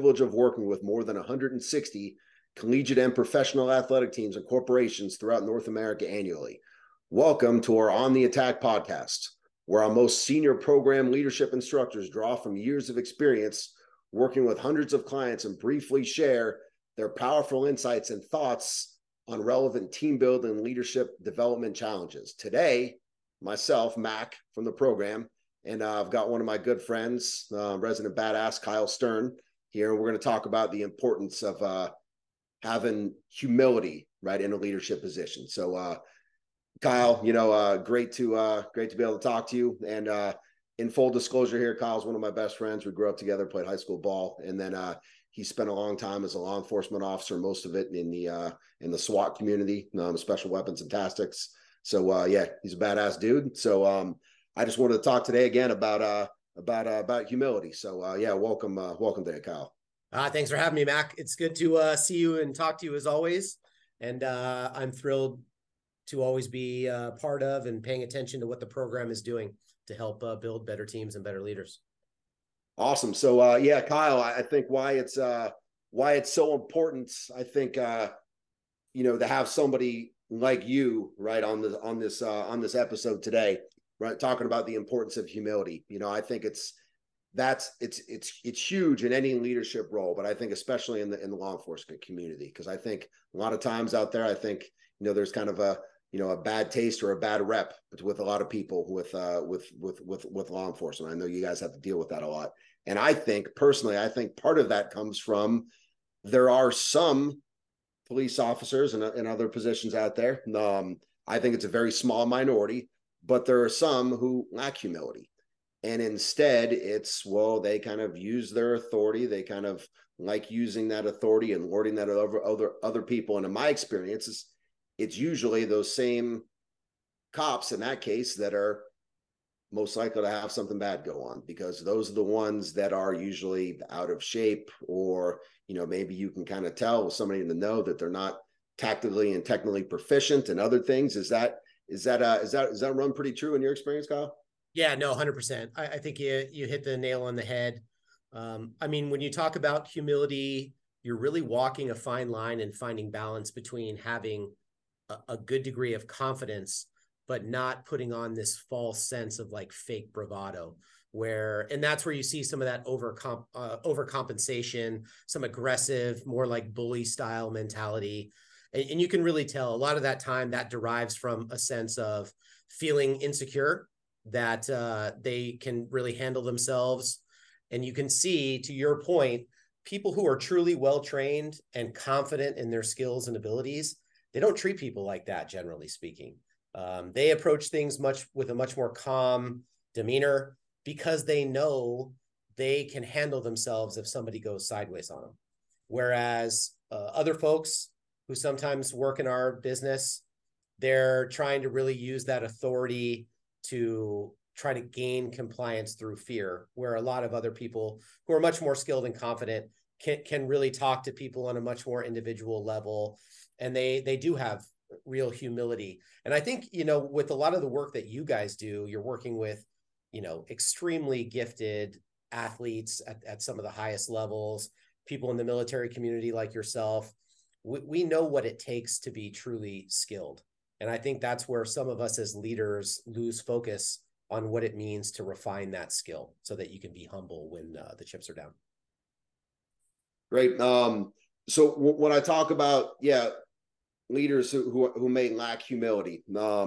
privilege of working with more than 160 collegiate and professional athletic teams and corporations throughout North America annually. Welcome to our On the Attack podcast, where our most senior program leadership instructors draw from years of experience working with hundreds of clients and briefly share their powerful insights and thoughts on relevant team building and leadership development challenges. Today, myself, Mac, from the program, and I've got one of my good friends, resident badass Kyle Stern here. We're going to talk about the importance of having humility, right, in a leadership position. So, Kyle, great to be able to talk to you. And in full disclosure here, Kyle's one of my best friends. We grew up together, played high school ball, and then he spent a long time as a law enforcement officer, most of it in the SWAT community, special weapons and tactics. So he's a badass dude. So I just wanted to talk today again about humility. So welcome today, Kyle. Thanks for having me, Mac. It's good to see you and talk to you as always. And I'm thrilled to always be part of and paying attention to what the program is doing to help build better teams and better leaders. Awesome. So Kyle, I think why it's so important, I think to have somebody like you, right, on this episode today, right, talking about the importance of humility. I think it's huge in any leadership role, but I think especially in the law enforcement community, because I think a lot of times out there, I think there's kind of a bad taste or a bad rep with a lot of people with law enforcement. I know you guys have to deal with that a lot, and I think personally, part of that comes from there are some police officers and other positions out there. I think it's a very small minority, but there are some who lack humility. And instead it's, they kind of use their authority. They kind of like using that authority and lording that over other people. And in my experience, it's usually those same cops in that case that are most likely to have something bad go on, because those are the ones that are usually out of shape, or, maybe you can kind of tell with somebody in the know that they're not tactically and technically proficient and other things. Is that run pretty true in your experience, Kyle? Yeah, no, 100%. I think you hit the nail on the head. When you talk about humility, you're really walking a fine line and finding balance between having a good degree of confidence, but not putting on this false sense of like fake bravado, and that's where you see some of that overcompensation, some aggressive, more like bully style mentality. And you can really tell a lot of that time that derives from a sense of feeling insecure that they can really handle themselves. And you can see, to your point, people who are truly well-trained and confident in their skills and abilities, they don't treat people like that, generally speaking. They approach things with a much more calm demeanor, because they know they can handle themselves if somebody goes sideways on them. Whereas other folks who sometimes work in our business, they're trying to really use that authority to try to gain compliance through fear, where a lot of other people who are much more skilled and confident can really talk to people on a much more individual level. And they do have real humility. And I think, with a lot of the work that you guys do, you're working with, extremely gifted athletes at some of the highest levels, people in the military community like yourself. We know what it takes to be truly skilled. And I think that's where some of us as leaders lose focus on what it means to refine that skill so that you can be humble when the chips are down. Great. So when I talk about, leaders who may lack humility,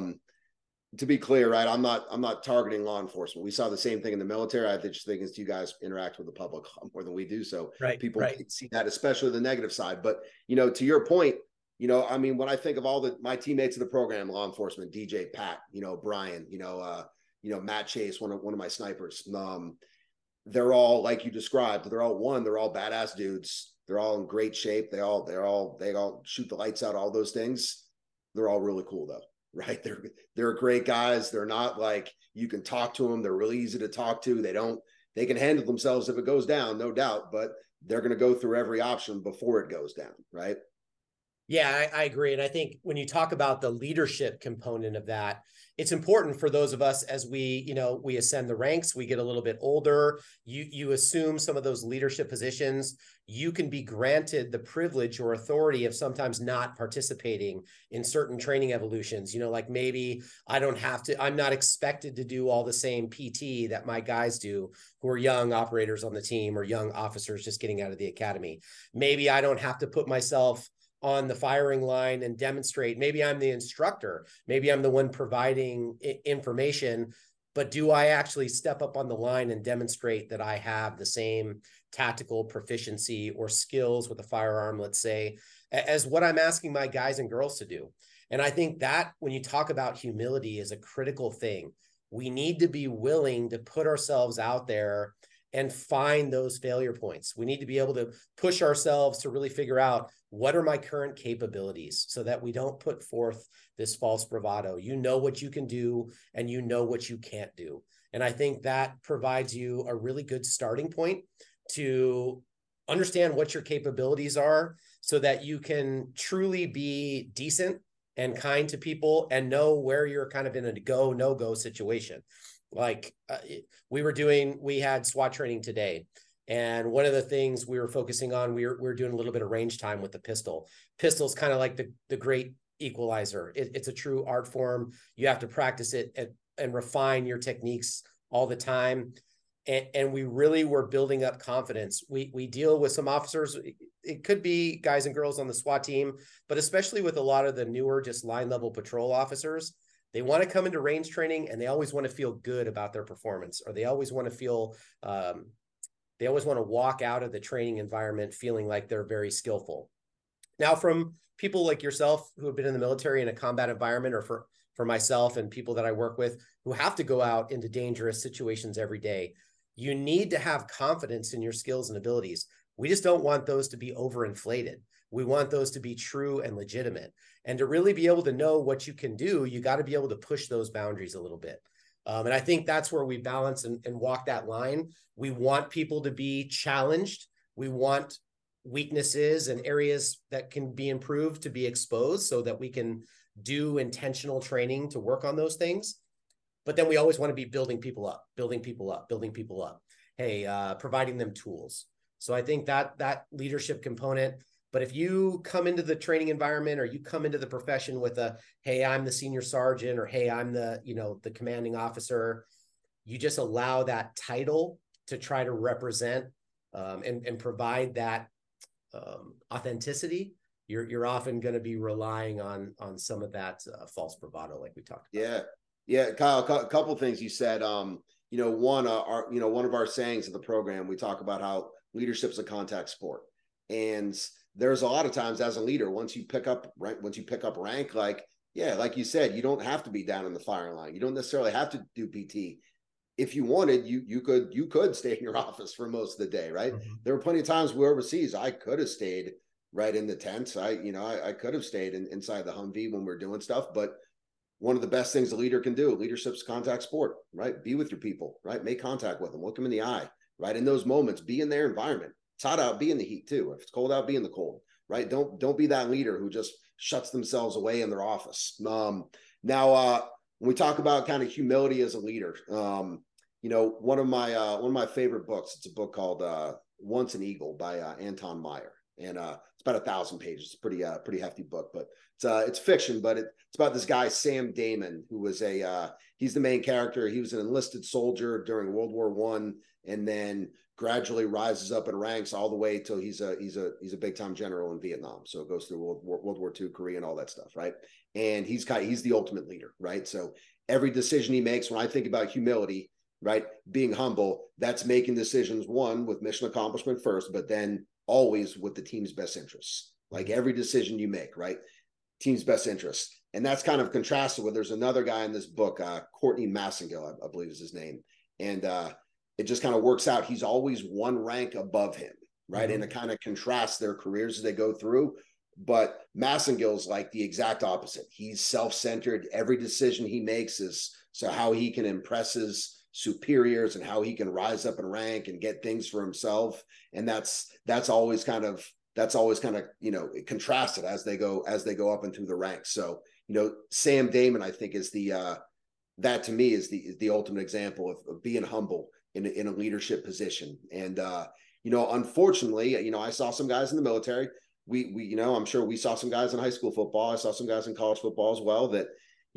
to be clear, right, I'm not targeting law enforcement. We saw the same thing in the military. I just think as you guys interact with the public more than we do, so people see that, especially the negative side. But to your point, when I think of all my teammates in the program, law enforcement, DJ, Pat, Brian, Matt Chase, one of my snipers, they're all, like you described, they're all badass dudes. They're all in great shape. They all shoot the lights out, all those things. They're all really cool though, right? They're great guys. They're not like, you can talk to them. They're really easy to talk to. They can handle themselves if it goes down, no doubt, but they're going to go through every option before it goes down, right? Yeah, I agree. And I think when you talk about the leadership component of that, it's important for those of us as we ascend the ranks, we get a little bit older, you assume some of those leadership positions, you can be granted the privilege or authority of sometimes not participating in certain training evolutions. Like maybe I'm not expected to do all the same PT that my guys do who are young operators on the team or young officers just getting out of the academy. Maybe I don't have to put myself on the firing line and demonstrate. Maybe I'm the instructor. Maybe I'm the one providing information, but do I actually step up on the line and demonstrate that I have the same tactical proficiency or skills with a firearm, let's say, as what I'm asking my guys and girls to do? And I think that when you talk about humility is a critical thing. We need to be willing to put ourselves out there and find those failure points. We need to be able to push ourselves to really figure out what are my current capabilities so that we don't put forth this false bravado. You know what you can do and you know what you can't do. And I think that provides you a really good starting point to understand what your capabilities are so that you can truly be decent and kind to people and know where you're kind of in a go, no go situation. Like we had SWAT training today. And one of the things we were focusing on, we were doing a little bit of range time with the pistol. Pistol's kind of like the great equalizer. It's a true art form. You have to practice it and refine your techniques all the time. And we really were building up confidence. We deal with some officers. It could be guys and girls on the SWAT team, but especially with a lot of the newer, just line level patrol officers, they want to come into range training and they always want to feel good about their performance, or they always want to feel, they always want to walk out of the training environment feeling like they're very skillful. Now, from people like yourself who have been in the military in a combat environment, or for myself and people that I work with who have to go out into dangerous situations every day, you need to have confidence in your skills and abilities. We just don't want those to be overinflated. We want those to be true and legitimate. And to really be able to know what you can do, you got to be able to push those boundaries a little bit. And I think that's where we balance and walk that line. We want people to be challenged. We want weaknesses and areas that can be improved to be exposed so that we can do intentional training to work on those things. But then we always want to be building people up. Hey, providing them tools. So I think that leadership component. But if you come into the training environment or you come into the profession with hey, I'm the senior sergeant, or hey, I'm the commanding officer, you just allow that title to try to represent and provide that authenticity. You're often going to be relying on some of that false bravado, like we talked about. Yeah, Kyle. A couple of things you said. One of our sayings of the program, we talk about how leadership's a contact sport, and there's a lot of times as a leader, once you pick up rank, like you said, you don't have to be down in the firing line. You don't necessarily have to do PT. If you wanted, you could stay in your office for most of the day, right? Mm-hmm. There were plenty of times we were overseas. I could have stayed right in the tents. I could have stayed inside the Humvee when we're doing stuff. But one of the best things a leader can do, leadership's contact sport, right? Be with your people, right? Make contact with them, look them in the eye, right? In those moments, be in their environment. It's hot out, be in the heat too. If it's cold out, be in the cold, right? Don't be that leader who just shuts themselves away in their office. Now, when we talk about kind of humility as a leader, one of my favorite books, it's a book called Once an Eagle by Anton Meyer, and it's about 1,000 pages. It's a pretty hefty book, but it's fiction. But it's about this guy Sam Damon, who was he's the main character. He was an enlisted soldier during World War I, and then gradually rises up in ranks all the way till he's a big time general in Vietnam. So it goes through World War II, Korea, and all that stuff, right? And he's the ultimate leader, right? So every decision he makes, when I think about humility, right, being humble, that's making decisions, one, with mission accomplishment first, but then always with the team's best interests. Like every decision you make, right, team's best interests. And that's kind of contrasted with, there's another guy in this book, Courtney Massengill, I believe is his name. And it just kind of works out. He's always one rank above him, right? Mm-hmm. And it kind of contrasts their careers as they go through. But Massengill's like the exact opposite. He's self-centered. Every decision he makes is so how he can impress his superiors and how he can rise up in rank and get things for himself. And that's always kind of that's always kind of, contrasted as they go up and through the ranks. So, Sam Damon, I think, is that to me is the ultimate example of being humble in a leadership position. And, unfortunately, I saw some guys in the military. We I'm sure we saw some guys in high school football. I saw some guys in college football as well that,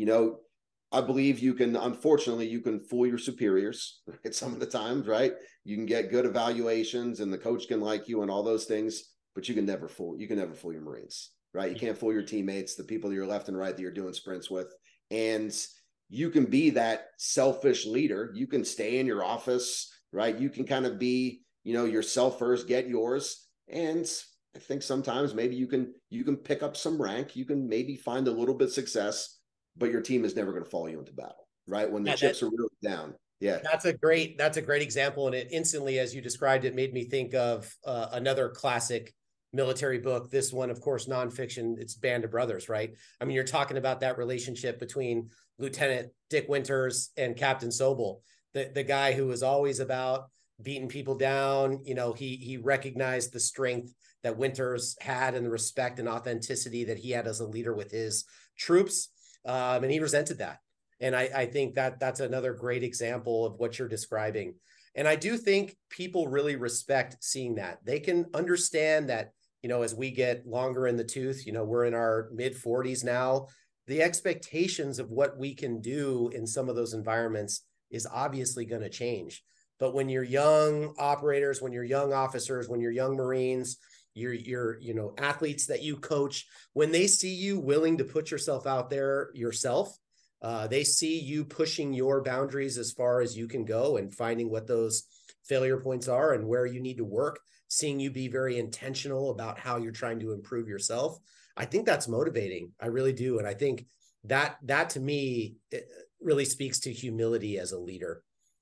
I believe you can fool your superiors at some of the times, right? You can get good evaluations and the coach can like you and all those things, but you can never fool your Marines, right? You can't fool your teammates, the people to your left and right that you're doing sprints with. And you can be that selfish leader. You can stay in your office, right? You can kind of be, yourself first, get yours. And I think sometimes maybe you can pick up some rank. You can maybe find a little bit of success, but your team is never going to follow you into battle, right? When the chips are really down. Yeah. That's a great example. And it instantly, as you described, it made me think of another classic military book. This one, of course, nonfiction. It's Band of Brothers, right? I mean, you're talking about that relationship between Lieutenant Dick Winters and Captain Sobel, the guy who was always about beating people down. He recognized the strength that Winters had and the respect and authenticity that he had as a leader with his troops. And he resented that. And I think that's another great example of what you're describing. And I do think people really respect seeing that. They can understand that, as we get longer in the tooth, we're in our mid 40s now, the expectations of what we can do in some of those environments is obviously going to change. But when you're young operators, when you're young officers, when you're young Marines, you're athletes that you coach, when they see you willing to put yourself out there yourself, they see you pushing your boundaries as far as you can go and finding what those failure points are and where you need to work, seeing you be very intentional about how you're trying to improve yourself. I think that's motivating. I really do. And I think that to me, it really speaks to humility as a leader.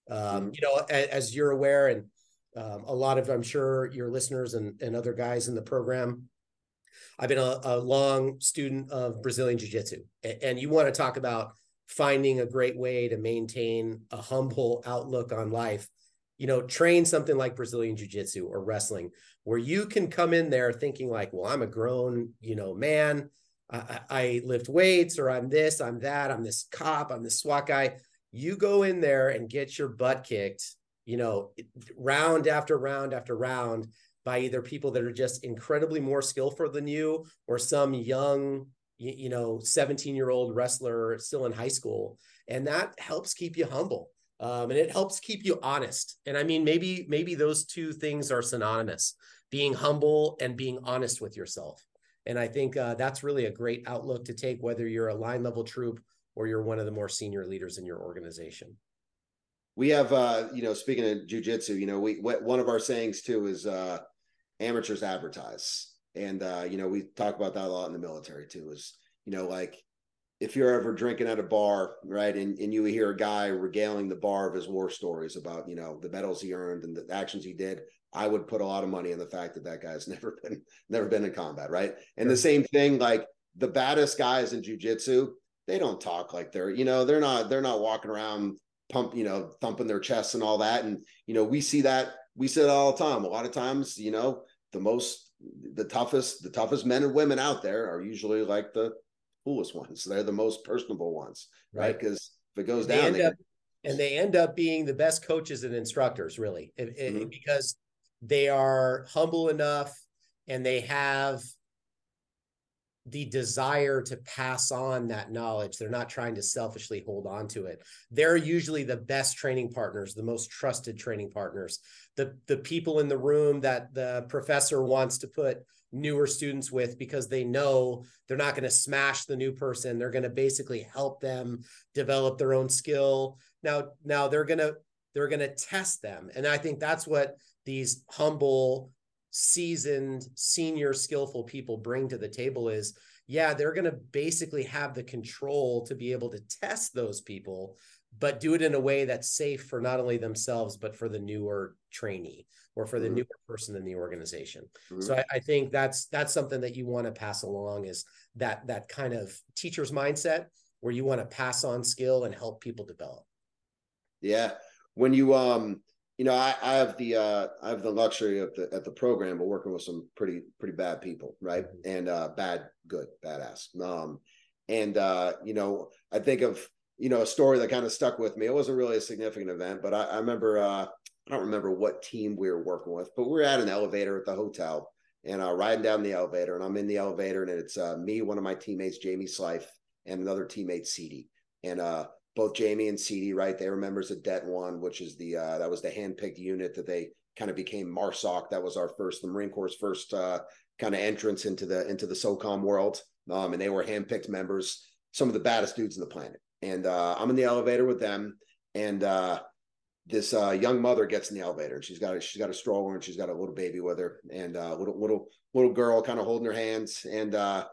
As you're aware, and a lot of, I'm sure, your listeners and other guys in the program, I've been a long student of Brazilian Jiu-Jitsu. And you want to talk about finding a great way to maintain a humble outlook on life. Train something like Brazilian Jiu-Jitsu or wrestling, where you can come in there thinking like, well, I'm a grown, man. I lift weights, or I'm this, I'm that, I'm this cop, I'm this SWAT guy. You go in there and get your butt kicked, round after round after round by either people that are just incredibly more skillful than you or some young, 17-year-old wrestler still in high school. And that helps keep you humble. And it helps keep you honest. And I mean, maybe those two things are synonymous, being humble and being honest with yourself. And I think that's really a great outlook to take, whether you're a line level troop or you're one of the more senior leaders in your organization. We have, speaking of jujitsu, one of our sayings too is amateurs advertise. And, we talk about that a lot in the military too, is, like if you're ever drinking at a bar, right, and you hear a guy regaling the bar of his war stories about, the medals he earned and the actions he did, I would put a lot of money on the fact that guy's never been in combat, right? And the same thing, like the baddest guys in jiu-jitsu, they don't talk like they're not walking around thumping their chests and all that. And, we see that all the time. A lot of times, the toughest men and women out there are usually like the coolest ones. They're the most personable ones, right? Because if it goes down, they end up being the best coaches and instructors, really, because they are humble enough and they have the desire to pass on that knowledge. They're not trying to selfishly hold on to it. They're usually the best training partners, the most trusted training partners, the people in the room that the professor wants to put newer students with, because they know they're not going to smash the new person. They're going to basically help them develop their own skill. Now they're going to test them. And I think that's what these humble, seasoned, senior, skillful people bring to the table is, they're going to basically have the control to be able to test those people, but do it in a way that's safe for not only themselves, but for the newer trainee or for the newer person in the organization. So I think that's something that you want to pass along, is that kind of teacher's mindset where you want to pass on skill and help people develop. Yeah. When you, I have the luxury of at the program of working with some pretty bad people, right? And badass. I think of a story that kind of stuck with me. It wasn't really a significant event, but I remember I don't remember what team we were working with, but we were at an elevator at the hotel and riding down the elevator, and I'm in the elevator, and it's me, one of my teammates, Jamie Slife, and another teammate, CD, and both Jamie and CD, right? They were members of Det One, which is that was the handpicked unit that they kind of became MARSOC. That was the Marine Corps' first kind of entrance into the SOCOM world. And they were handpicked members, some of the baddest dudes on the planet. And I'm in the elevator with them, and this young mother gets in the elevator, and she's got a stroller, and she's got a little baby with her, and little girl kind of holding her hands, and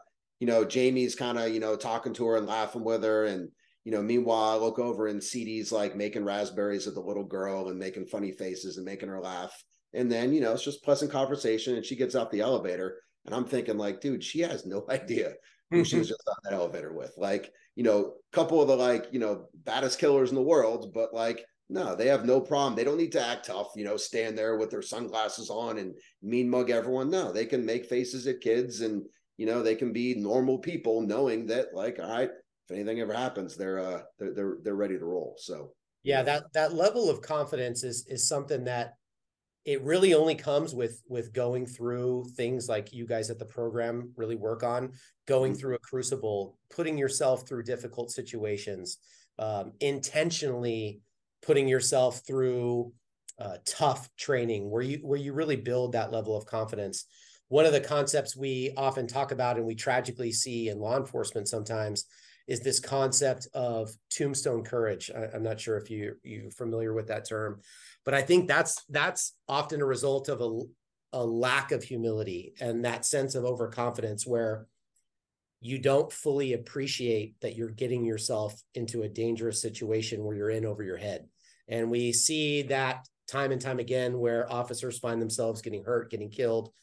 Jamie's kind of talking to her and laughing with her, and meanwhile, I look over and CD's like making raspberries at the little girl and making funny faces and making her laugh. And then, it's just pleasant conversation. And she gets out the elevator. And I'm thinking, like, dude, she has no idea who she was just on that elevator with. Like, couple of the baddest killers in the world. But like, no, they have no problem. They don't need to act tough, stand there with their sunglasses on and mean mug everyone. No, they can make faces at kids, and, they can be normal people, knowing that, like, all right, if anything ever happens, they're ready to roll. So yeah, that level of confidence is something that it really only comes with going through things like you guys at the program really work on, going through a crucible, putting yourself through difficult situations, intentionally putting yourself through tough training where you really build that level of confidence. One of the concepts we often talk about and we tragically see in law enforcement sometimes is this concept of tombstone courage. I'm not sure if you're familiar with that term, but I think that's often a result of a lack of humility and that sense of overconfidence where you don't fully appreciate that you're getting yourself into a dangerous situation where you're in over your head. And we see that time and time again where officers find themselves getting hurt, getting killed.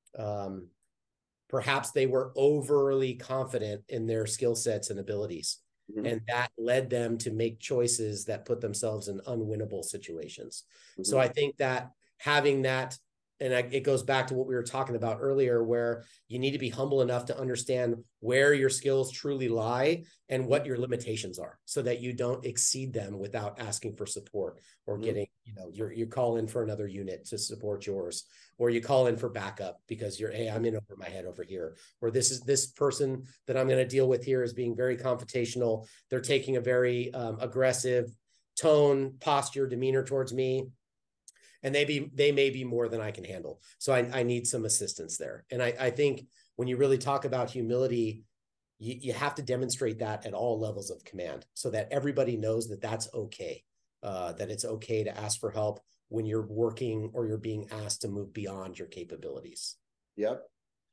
Perhaps they were overly confident in their skill sets and abilities. And that led them to make choices that put themselves in unwinnable situations. So I think that having that, and it goes back to what we were talking about earlier, where you need to be humble enough to understand where your skills truly lie and what your limitations are so that you don't exceed them without asking for support or getting, you call in for another unit to support yours, or you call in for backup because hey, I'm in over my head over here, or this person that I'm going to deal with here is being very confrontational. They're taking a very aggressive tone, posture, demeanor towards me. And they may be more than I can handle. So I need some assistance there. And I think when you really talk about humility, you have to demonstrate that at all levels of command so that everybody knows that that's okay, that it's okay to ask for help when you're working or you're being asked to move beyond your capabilities. Yep.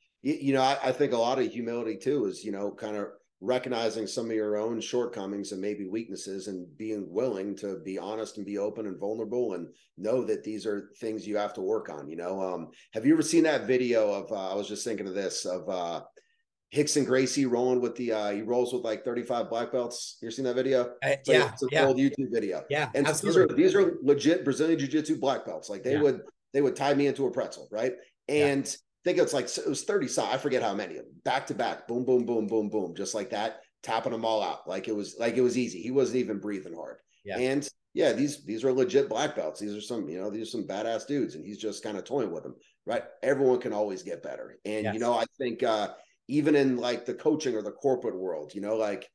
I think a lot of humility too is, kind of recognizing some of your own shortcomings and maybe weaknesses and being willing to be honest and be open and vulnerable and know that these are things you have to work on. Have you ever seen that video of, I was just thinking of this, of Rickson Gracie rolling with he rolls with like 35 black belts. You ever seen that video? It's an old YouTube video. Yeah. And absolutely. These are legit Brazilian Jiu-Jitsu black belts. Like they would tie me into a pretzel. Right. And I think it was 30 I forget how many of them, back to back, boom, boom, boom, boom, boom, just like that, tapping them all out. Like it was easy. He wasn't even breathing hard. Yeah. And these are legit black belts. These are some badass dudes, and he's just kind of toying with them. Right. Everyone can always get better. And, I think even in like the coaching or the corporate world, like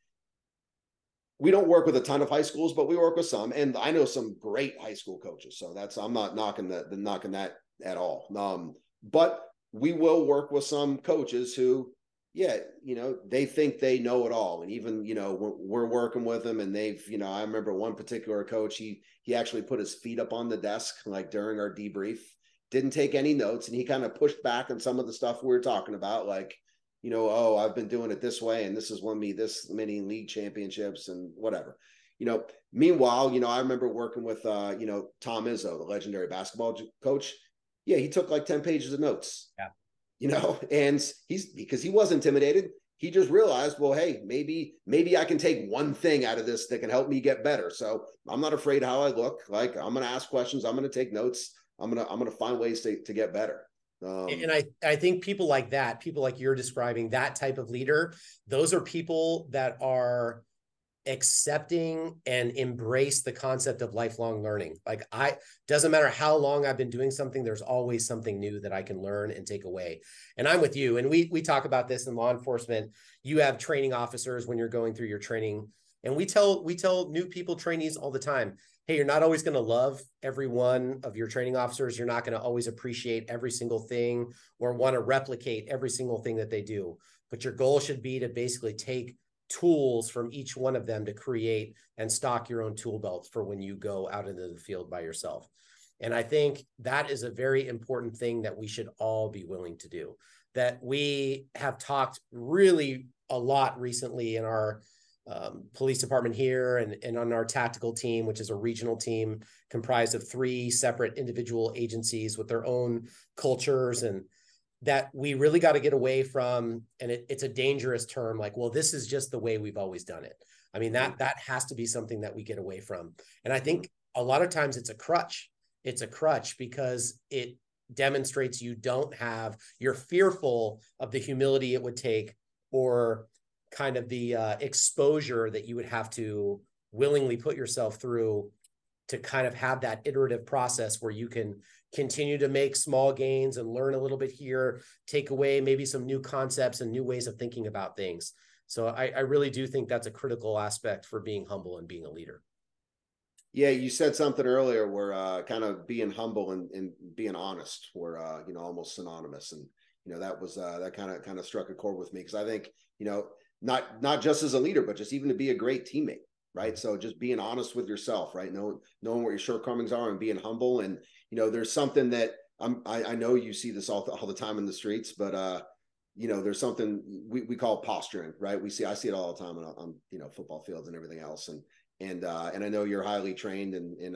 we don't work with a ton of high schools, but we work with some, and I know some great high school coaches. So I'm not knocking that at all. But we will work with some coaches who, they think they know it all. And even, when we're working with them and they've, I remember one particular coach, he actually put his feet up on the desk, like during our debrief, didn't take any notes. And he kind of pushed back on some of the stuff we were talking about, like, I've been doing it this way, and this has won me this many league championships and whatever, meanwhile, I remember working with, Tom Izzo, the legendary basketball coach. Yeah, he took like 10 pages of notes. Yeah. And because he was intimidated, he just realized, well, hey, maybe I can take one thing out of this that can help me get better. So I'm not afraid how I look. Like, I'm going to ask questions. I'm going to take notes. I'm going to find ways to get better. And I think people like that, people like you're describing, that type of leader, those are people that are accepting and embrace the concept of lifelong learning. Like, doesn't matter how long I've been doing something, there's always something new that I can learn and take away. And I'm with you. And we talk about this in law enforcement. You have training officers when you're going through your training. And we tell new people, trainees, all the time, hey, you're not always going to love every one of your training officers. You're not going to always appreciate every single thing or want to replicate every single thing that they do. But your goal should be to basically take tools from each one of them to create and stock your own tool belt for when you go out into the field by yourself. And I think that is a very important thing that we should all be willing to do. That we have talked really a lot recently in our police department here and on our tactical team, which is a regional team comprised of 3 separate individual agencies with their own cultures, and that we really got to get away from, and it's a dangerous term, like, well, this is just the way we've always done it. I mean, that has to be something that we get away from. And I think a lot of times it's a crutch. It's a crutch because it demonstrates you're fearful of the humility it would take, or kind of the exposure that you would have to willingly put yourself through to kind of have that iterative process where you can continue to make small gains and learn a little bit here, take away maybe some new concepts and new ways of thinking about things. So I really do think that's a critical aspect for being humble and being a leader. Yeah, you said something earlier where kind of being humble and being honest were almost synonymous, and that was that kind of struck a chord with me, because I think not just as a leader, but just even to be a great teammate, right? So just being honest with yourself, right? Knowing what your shortcomings are and being humble. And there's something that I know you see this all the time in the streets, but there's something we call posturing, right? I see it all the time on football fields and everything else, and I know you're highly trained in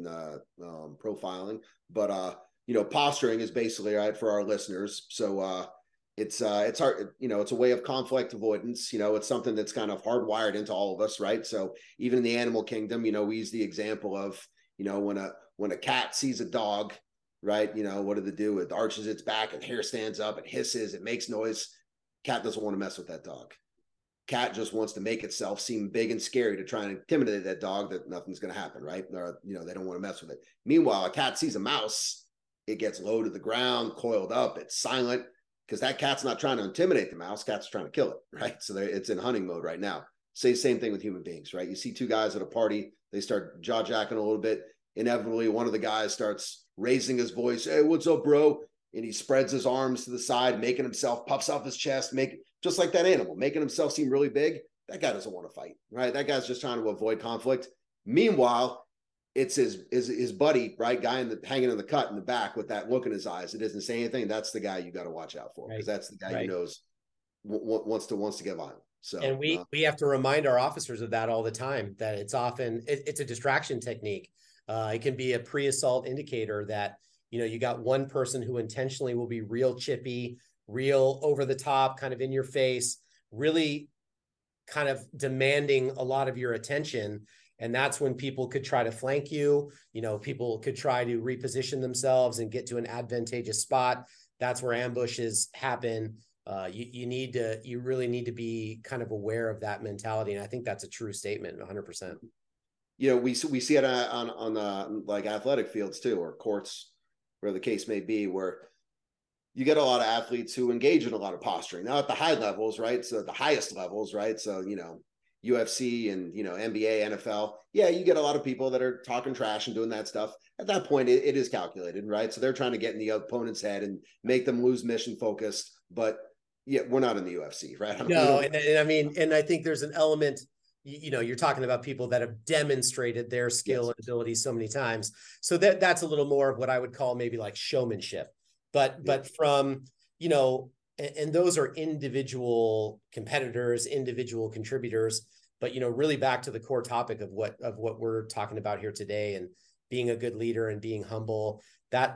profiling, but posturing is basically, right, for our listeners. So it's hard, it's a way of conflict avoidance. It's something that's kind of hardwired into all of us, right? So even in the animal kingdom, we use the example of when a cat sees a dog, right? What did it do? It arches its back and hair stands up, it hisses, it makes noise. Cat doesn't want to mess with that dog. Cat just wants to make itself seem big and scary to try and intimidate that dog, that nothing's going to happen, right? Or, they don't want to mess with it. Meanwhile, a cat sees a mouse, it gets low to the ground, coiled up, it's silent, because that cat's not trying to intimidate the mouse, cat's trying to kill it, right? So it's in hunting mode right now. Same thing with human beings, right? You see 2 guys at a party, they start jaw-jacking a little bit. Inevitably, one of the guys starts raising his voice, hey, what's up, bro? And he spreads his arms to the side, making himself, puffs up his chest, just like that animal, making himself seem really big. That guy doesn't want to fight, right? That guy's just trying to avoid conflict. Meanwhile, it's his buddy, right, guy hanging in the cut in the back with that look in his eyes. It doesn't say anything. That's the guy you got to watch out for, because that's the guy who knows wants to get violent. So, and we have to remind our officers of that all the time, that it's often it's a distraction technique. It can be a pre-assault indicator that you got one person who intentionally will be real chippy, real over the top, kind of in your face, really kind of demanding a lot of your attention. And that's when people could try to flank you. People could try to reposition themselves and get to an advantageous spot. That's where ambushes happen. You really need to be kind of aware of that mentality. And I think that's a true statement, 100%. We see it on like athletic fields too, or courts, where the case may be, where you get a lot of athletes who engage in a lot of posturing. Now at the high levels, right? So the highest levels, right? So, UFC and, NBA, NFL. Yeah, you get a lot of people that are talking trash and doing that stuff. At that point, it is calculated, right? So they're trying to get in the opponent's head and make them lose mission focused. But yeah, we're not in the UFC, right? No, and I think there's an element, you're talking about people that have demonstrated their skill and ability so many times. So that's a little more of what I would call maybe like showmanship. But from, and those are individual competitors, individual contributors, but, really back to the core topic of what we're talking about here today, and being a good leader and being humble,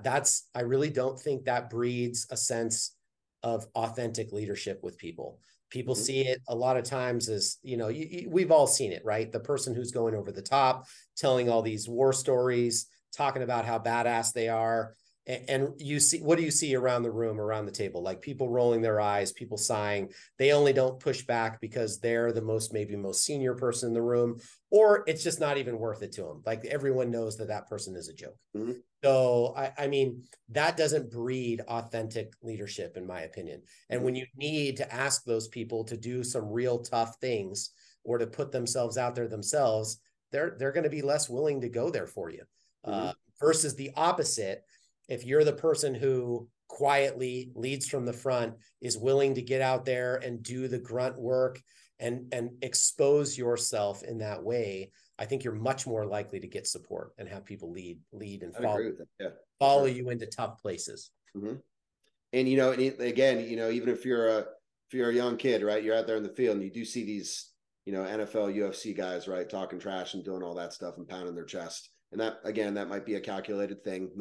I really don't think that breeds a sense of authentic leadership with people. People see it a lot of times as, we've all seen it, right? The person who's going over the top, telling all these war stories, talking about how badass they are. And you see, what do you see around the room, around the table? Like people rolling their eyes, people sighing. They only don't push back because they're the most senior person in the room, or it's just not even worth it to them. Like everyone knows that person is a joke. Mm-hmm. So, I mean, that doesn't breed authentic leadership, in my opinion. And when you need to ask those people to do some real tough things or to put themselves out there themselves, they're going to be less willing to go there for you. Versus the opposite. If you're the person who quietly leads from the front, is willing to get out there and do the grunt work and expose yourself in that way, I think you're much more likely to get support and have people lead and follow you into tough places. And again, even if you're a young kid, right, you're out there in the field and you do see these, NFL, UFC guys, right, talking trash and doing all that stuff and pounding their chest. And that might be a calculated thing.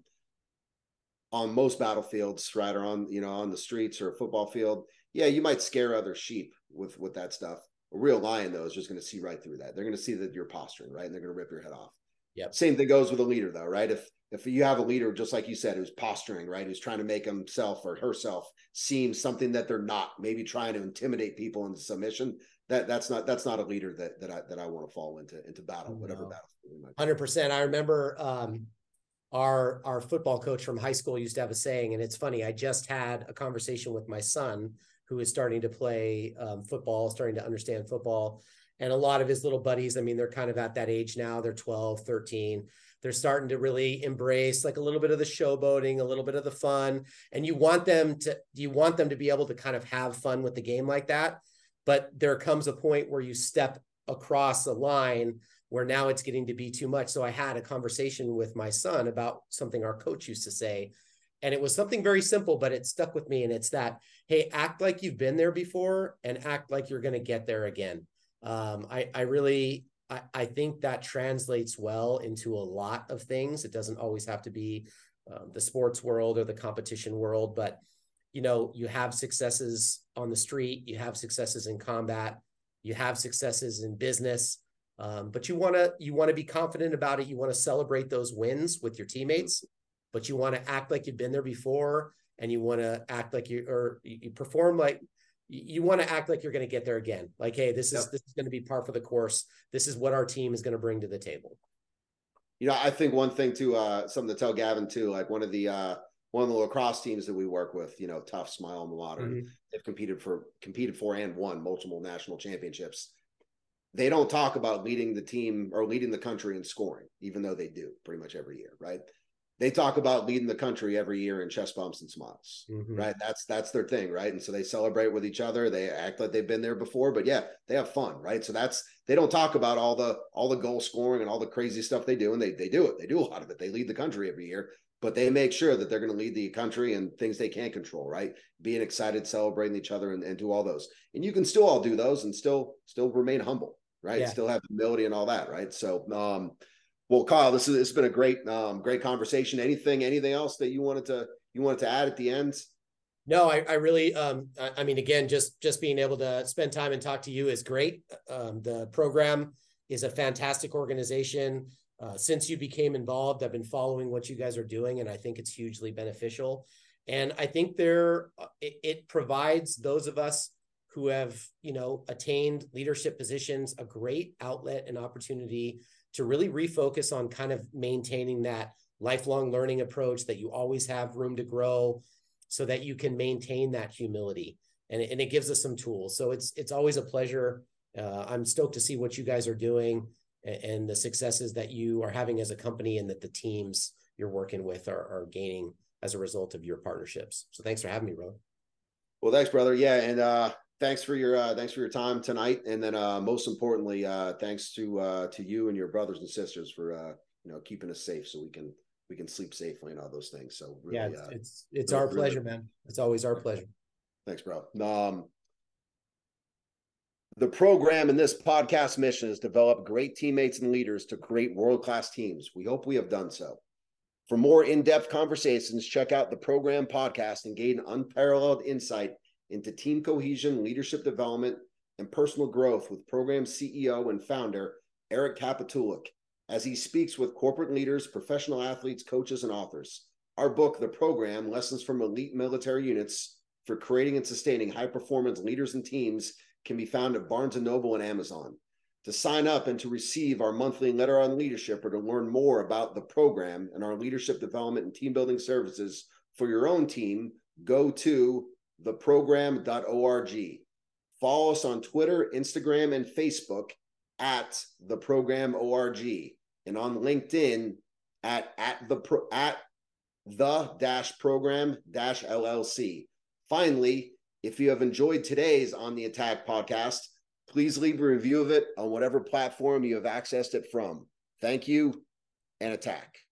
On most battlefields, right, or on the streets or a football field, yeah, you might scare other sheep with that stuff. A real lion, though, is just going to see right through that. They're going to see that you're posturing, right, and they're going to rip your head off. Yep. Same thing goes with a leader, though, right? If you have a leader, just like you said, who's posturing, right, who's trying to make himself or herself seem something that they're not, maybe trying to intimidate people into submission, that's not a leader that I want to fall into battle, whatever battle. 100%. I remember our football coach from high school used to have a saying, and it's funny. I just had a conversation with my son who is starting to play football, starting to understand football. And a lot of his little buddies, I mean, they're kind of at that age now. They're 12, 13. They're starting to really embrace like a little bit of the showboating, a little bit of the fun. And you want them to be able to kind of have fun with the game like that. But there comes a point where you step across the line where now it's getting to be too much. So I had a conversation with my son about something our coach used to say. And it was something very simple, but it stuck with me. And it's that, hey, act like you've been there before and act like you're going to get there again. I think that translates well into a lot of things. It doesn't always have to be the sports world or the competition world, but you have successes on the street, you have successes in combat, you have successes in business. But you want to be confident about it. You want to celebrate those wins with your teammates, but you want to act like you've been there before, and you want to act like you perform like you want to act like you're going to get there again. Like, hey, this is going to be par for the course. This is what our team is going to bring to the table. I think one thing too, something to tell Gavin too, like one of the lacrosse teams that we work with, Tough, Smile, and Modern, they've competed for and won multiple national championships. They don't talk about leading the team or leading the country in scoring, even though they do pretty much every year, right? They talk about leading the country every year in chest bumps and smiles, right? That's their thing, right? And so they celebrate with each other. They act like they've been there before, but yeah, they have fun, right? So they don't talk about all the goal scoring and all the crazy stuff they do, and they do it. They do a lot of it. They lead the country every year, but they make sure that they're going to lead the country and things they can't control, right? Being excited, celebrating each other, and do all those. And you can still all do those and still remain humble, right? Yeah. Still have humility and all that, right? So, well, Kyle, this has been a great conversation. Anything else that you wanted to add at the end? No, I really, I mean, again, just being able to spend time and talk to you is great. The program is a fantastic organization. Since you became involved, I've been following what you guys are doing, and I think it's hugely beneficial. And I think it provides those of us who have, attained leadership positions a great outlet and opportunity to really refocus on kind of maintaining that lifelong learning approach, that you always have room to grow so that you can maintain that humility. And it gives us some tools. So it's always a pleasure. I'm stoked to see what you guys are doing and the successes that you are having as a company, and that the teams you're working with are gaining as a result of your partnerships. So thanks for having me, brother. Well, thanks, brother. Yeah. And, thanks for your time tonight. And then, most importantly, thanks to you and your brothers and sisters for, keeping us safe so we can sleep safely and all those things. So really, yeah, it's our pleasure, man. It's always our pleasure. Thanks, bro. The program in this podcast mission is develop great teammates and leaders to create world-class teams. We hope we have done so. For more in-depth conversations, check out the program podcast and gain unparalleled insight into team cohesion, leadership development, and personal growth with program CEO and founder Eric Kapitulik, as he speaks with corporate leaders, professional athletes, coaches, and authors. Our book, The Program, Lessons from Elite Military Units for Creating and Sustaining High-Performance Leaders and Teams, can be found at Barnes & Noble and Amazon. To sign up and to receive our monthly letter on leadership, or to learn more about the program and our leadership development and team building services for your own team, go to theprogram.org. Follow us on Twitter, Instagram, and Facebook at theprogram.org, and on LinkedIn at the-program-LLC. Finally, if you have enjoyed today's On the Attack podcast, please leave a review of it on whatever platform you have accessed it from. Thank you, and attack.